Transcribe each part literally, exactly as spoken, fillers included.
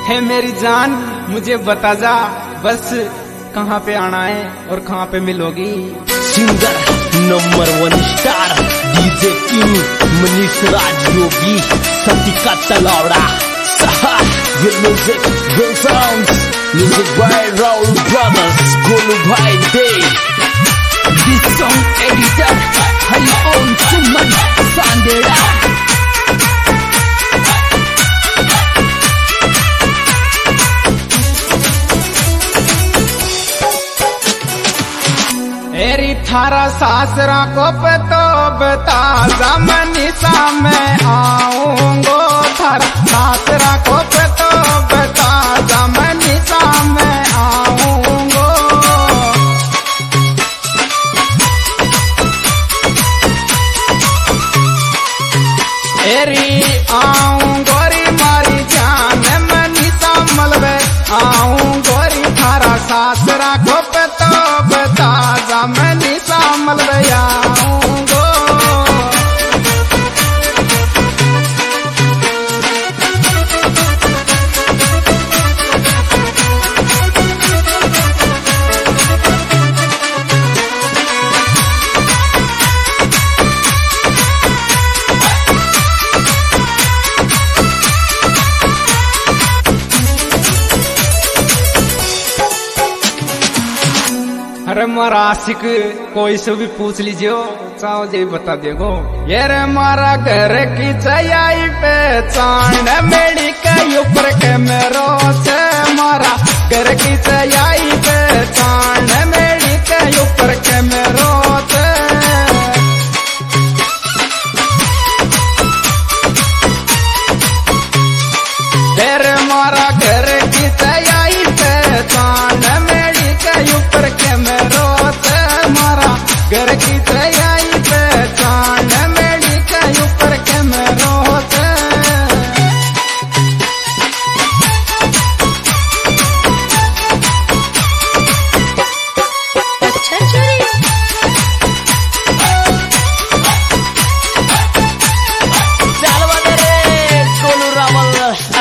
है मेरी जान मुझे बता जा बस कहाँ पे आना है और कहाँ पे मिलोगी। Singer number one star DJ king Manish Raj Yogi संतिका तलौड़ा good music, good sounds, music by Raul Brothers, Golu Bhai Day. This song editor, Hari-Om Suman Sandera. एरी थारा सासरा को पतो बता जमनीसा में आऊंगो थारा सासरा को पतो बता जमनीसा में आऊंगो। एरी आऊंगो री मारी जान मनीसा मलबे आऊंगो री थारा सासरा को पतो बता जमनीसा मलबे आऊंगो। अरे मारा आशिक कोई से भी पूछ लीजिए चाहो जी बता देगो। ये रे मारा घर की चयाई पे चांद मेड़ी के ऊपर के मेरो से मारा घर की चयाई पे चांद मेड़ी के ऊपर के मेरो से। तेरे मारा घर की चयाई पे चांद मेड़ी के ऊपर के मेरो से मारा घर की चयाई पे चांद मेड़ी के ऊपर के मेरो से। अच्छा चोरी चल बने रे गोलू रावल।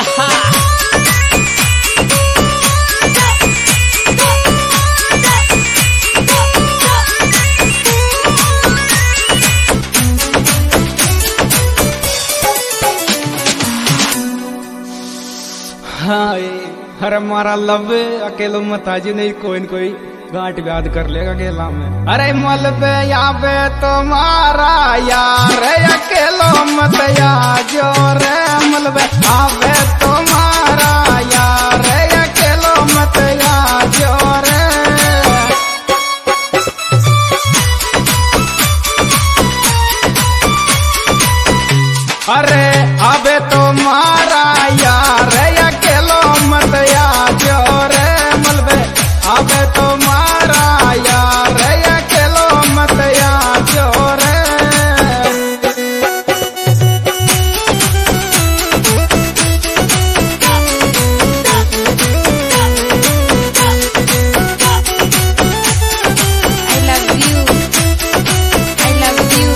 हाँ अरे मारा लव अकेलो मत आजी नहीं कोई न कोई गांठ ब्याद कर लेगा अकेला में। अरे मल पे याबे तुम्हारा यार अकेलो मत आजो रे मल पे आवे तुम्हारा यार अकेलो मत आजो रे। अरे आवे तुम्हारा यार अकेलो मत आजो रे मलबे आवे तुम्हारा यार अकेलो मत आजो रे। I love you I love you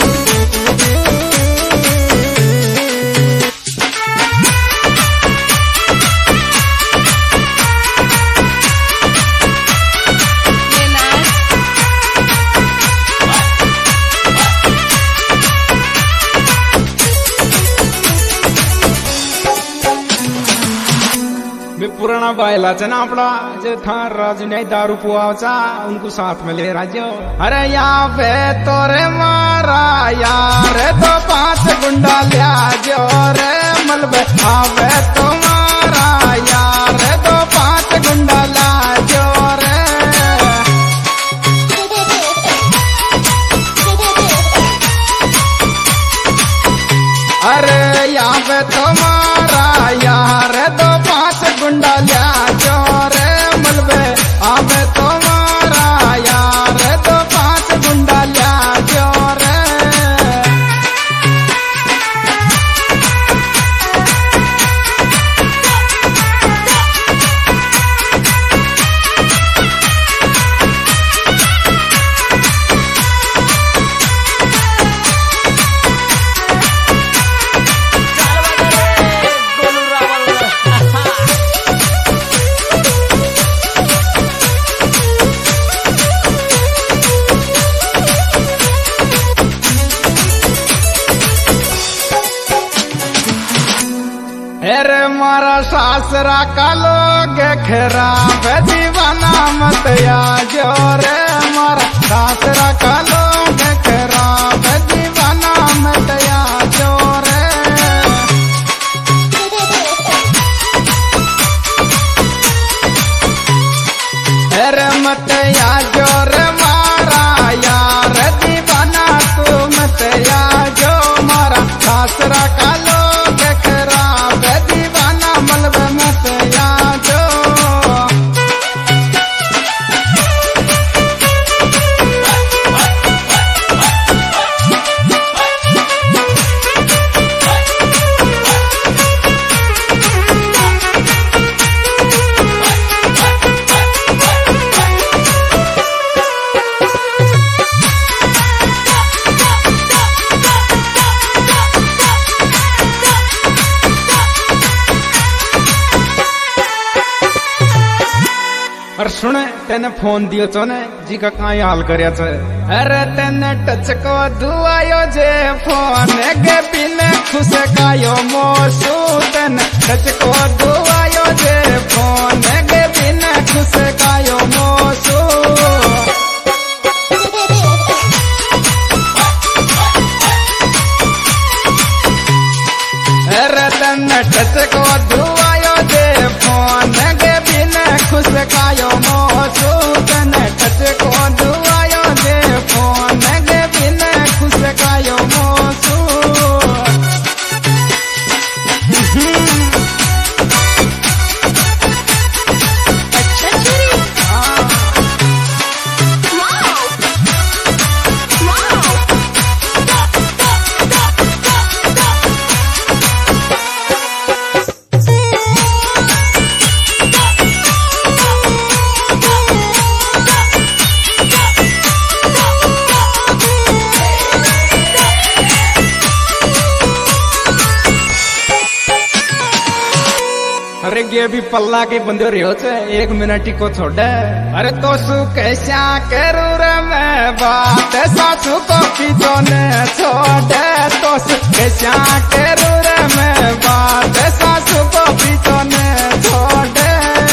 मैं पुराना बायलाचा ना आपला जे था राजू नहीं दारू पुआवचा उनको साथ में ले राजो। अरे यहाँ पे तोरे मारा यार तो पांच गुंडा लिया जो रे मलबे आवे तुम्हारा यार तो पांच गुंडा ला जो रे। अरे यहाँ पे तुम्हारा यार तो पांच गुंडा लिया जो रे मलबे आवे तुम्हारा यार तो पांच गुंडा लिया जो रे। चल बने रे गोलू रावल। मारा सासरा का लोग खराब दीवाना मत आजो रे मारा सासरा का लोग खराब दीवाना मत आजो रे अरे मत आजो रे मारा यार दीवाना तू मत आजो मारा सासरा का लोग खराब दीवाना मलब मत आजो और सुने तेने फोन दियो छो ने जी का काई हाल करया छे अरे तेने टच को दुआयो जे फोन के बिने खुश कायो मोसू तेने टच को दुआयो जे फोन के बिने खुश कायो मोसू अरे तेने टच को दुआयो जे फोन के बिने खुश कायो मोसू तने टच को दुआयो जे फोन के बिने खुश कायो मोसू अच्छा चुरी वाओ वाओ अरे ये भी पल्ला के बंदे रहो छे एक मिनट को छोड़े अरे तो सु कैसा करू रे मैं बात सासू को पीछो ने छोड़े तो सु कैसा करू रे मैं बात सासू को पीछो ने छोड़े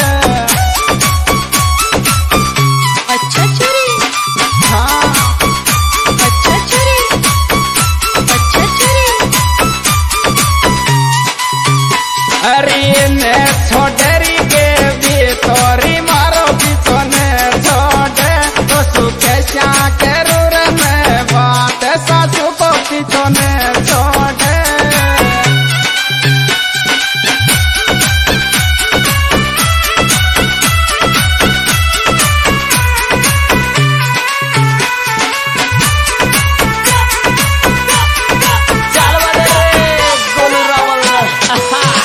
अच्छा चुरी हाँ अच्छा चुरी अच्छा चुरी अरे ने छोड़ेरी के भी तोरी मारो पीछो ने छोड़े तो सु कैसा करू रे मैं बात सासू को पीछो ने छोड़े चाल वाले गोलू रावल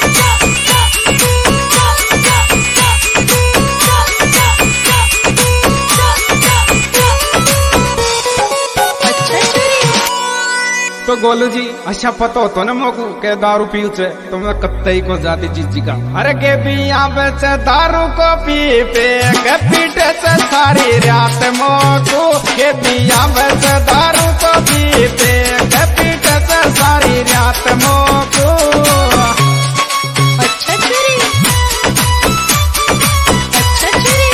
अच्छा चुरी तो गोलू जी अच्छा पता होता ना मोकू के दारू पीऊ छे तो मैं कत्तई को जाती जीजी का अरे के पिया बेचे दारू को पी पे के पीटे से सारी रात मोकू के पिया बेचे दारू को पी पे के पीटे से सारी रात मोकू अच्छा चुरी अच्छा चुरी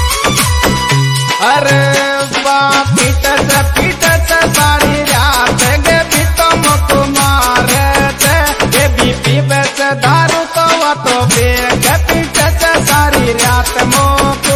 अरे बा पीटे से पीटे से सारी रात गे भी तो मोकू मारे थे के भी पी बेचे दारू को वो तो बे के पीटे से सारी रात मोकू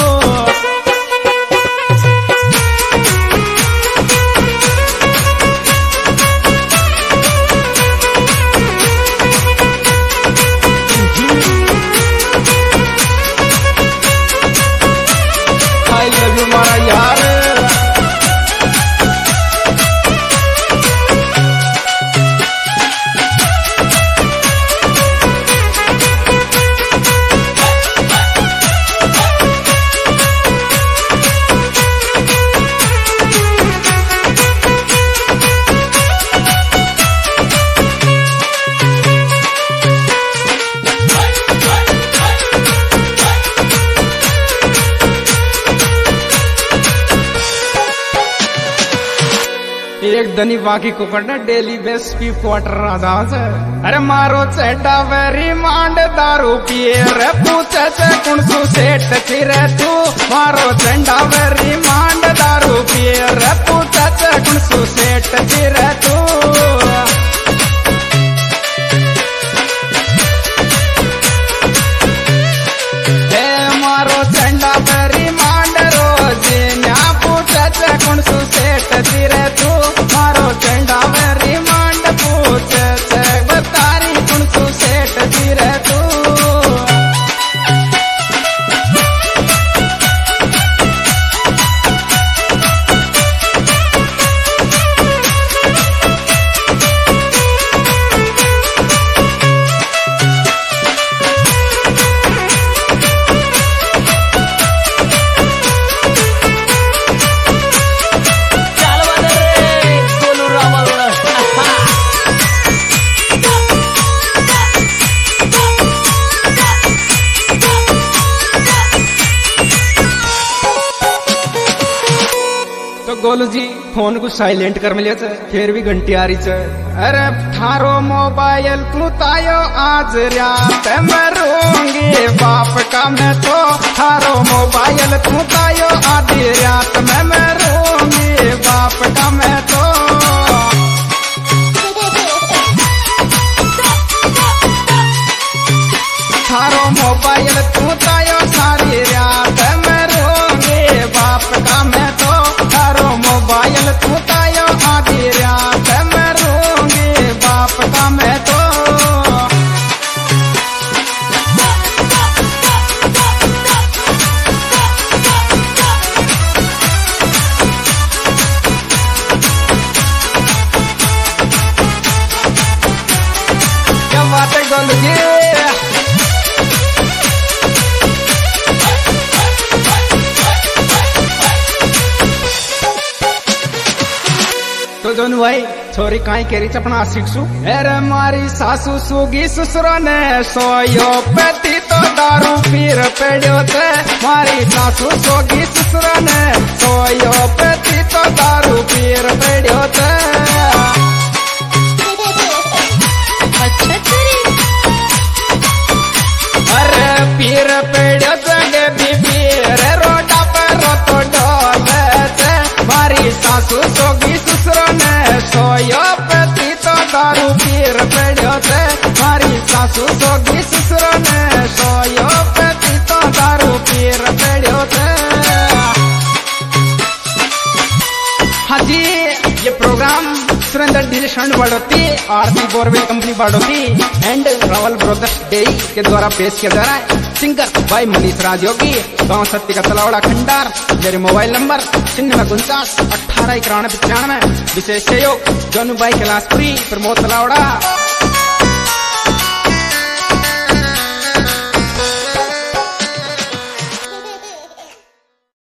आई लव यू मारा यार दनी बाकी को करना डेली बेस पी क्वार्टर राजा से अरे मारो चेडा वेरी मांड दारू पिए रे पूछे से कुणसु सेठ फिरे तू मारो चेडा वेरी मांड दारू पिए रे पूछे से कुणसु सेठ फिरे तू कुणसु सेठ फिरे तू मारो चंडा वेरी मांड पूछे से बतारी कुणसु सेठ फिरे तू गोलू जी फोन को साइलेंट कर मिले थे फिर भी घंटी आ रही थे अरे थारो मोबाइल तू तायो आज रात मैं रोंगी बाप का मैं तो थारो मोबाइल तू तायो आधी रात में मैं रोंगी बाप का मैं तो थारो मोबाइल तू तायो सारी रात मैं रोंगी बाप का मैं तो मोबाइल तू तायो आधी रात मैं रोंगी बाप का मैं तो क्या बात है गोलू जी तो जोन भाई छोरी काई केरी चपना शिक्षु अरे मारी सासू सुगी ससुरो ने सोयो पेती तो दारू पीर पेड़ो थे मारी सासू सोगी ससुरो ने सोयो पेती तो दारू पीर पेड़ो थे अच्छा चोरी अरे पीर पेड़ो जगे बीबी रे रोडा पर रोतो डोले थे मारी सासू सोगी ससुरो ने सोयो पेती तो दारू पीर पेड़ो थे मारी सासू सोगी ससुरो ने सोयो पेती तो दारू पीर पेड़ो थे हाँ जी ये प्रोग्राम सुरेंद्र डिलेशन बाड़ोती आरती बोरवेल कंपनी बाड़ोती एंड रावल ब्रदर्स डे के द्वारा पेश किया जा रहा है सिंगर भाई मनीष राज योगी गाँव सत्य का तलावड़ा खंडार मेरे मोबाइल नंबर छिन्नवे उनचास अठारह इक्यानवे पचानवे विशेष सहयोग जनु भाई कैलाशपुरी प्रमोद तलावड़ा